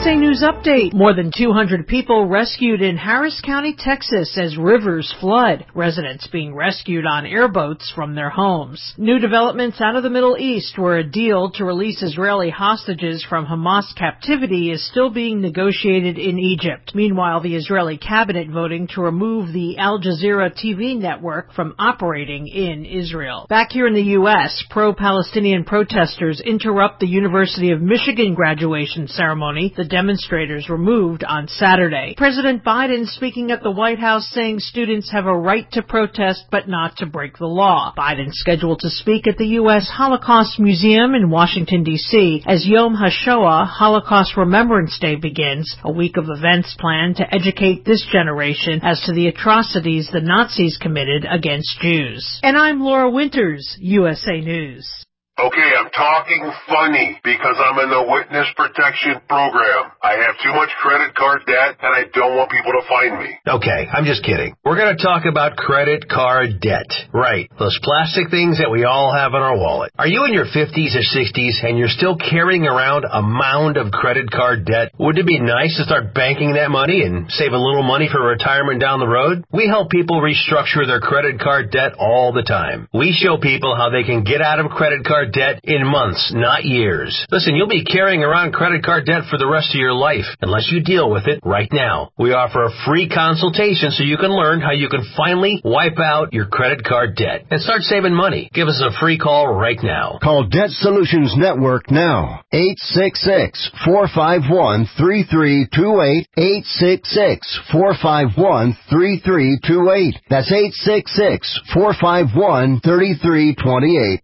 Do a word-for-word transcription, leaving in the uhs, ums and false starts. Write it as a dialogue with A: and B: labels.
A: A News Update. More than two hundred people rescued in Harris County, Texas as rivers flood. Residents being rescued on airboats from their homes. New developments out of the Middle East, where a deal to release Israeli hostages from Hamas captivity is still being negotiated in Egypt. Meanwhile, the Israeli cabinet voting to remove the Al Jazeera T V network from operating in Israel. Back here in the U S, pro-Palestinian protesters interrupt the University of Michigan graduation ceremony. The demonstrators were moved on Saturday. President Biden speaking at the White House saying students have a right to protest but not to break the law. Biden scheduled to speak at the U S Holocaust Museum in Washington, D C as Yom HaShoah, Holocaust Remembrance Day, begins, a week of events planned to educate this generation as to the atrocities the Nazis committed against Jews. And I'm Laura Winters, U S A News.
B: Okay, I'm talking funny because I'm in the witness protection program. I have too much credit card debt and I don't want people to find me.
C: Okay, I'm just kidding. We're going to talk about credit card debt. Right, those plastic things that we all have in our wallet. Are you in your fifties or sixties and you're still carrying around a mound of credit card debt? Wouldn't it be nice to start banking that money and save a little money for retirement down the road? We help people restructure their credit card debt all the time. We show people how they can get out of credit card debt in months, not years. Listen, you'll be carrying around credit card debt for the rest of your life unless you deal with it right now. We offer a free consultation so you can learn how you can finally wipe out your credit card debt and start saving money. Give us a free call right now.
D: Call Debt Solutions Network now. eight six six, four five one, three three two eight. eight six six, four five one, three three two eight. That's eight six six, four five one, three three two eight.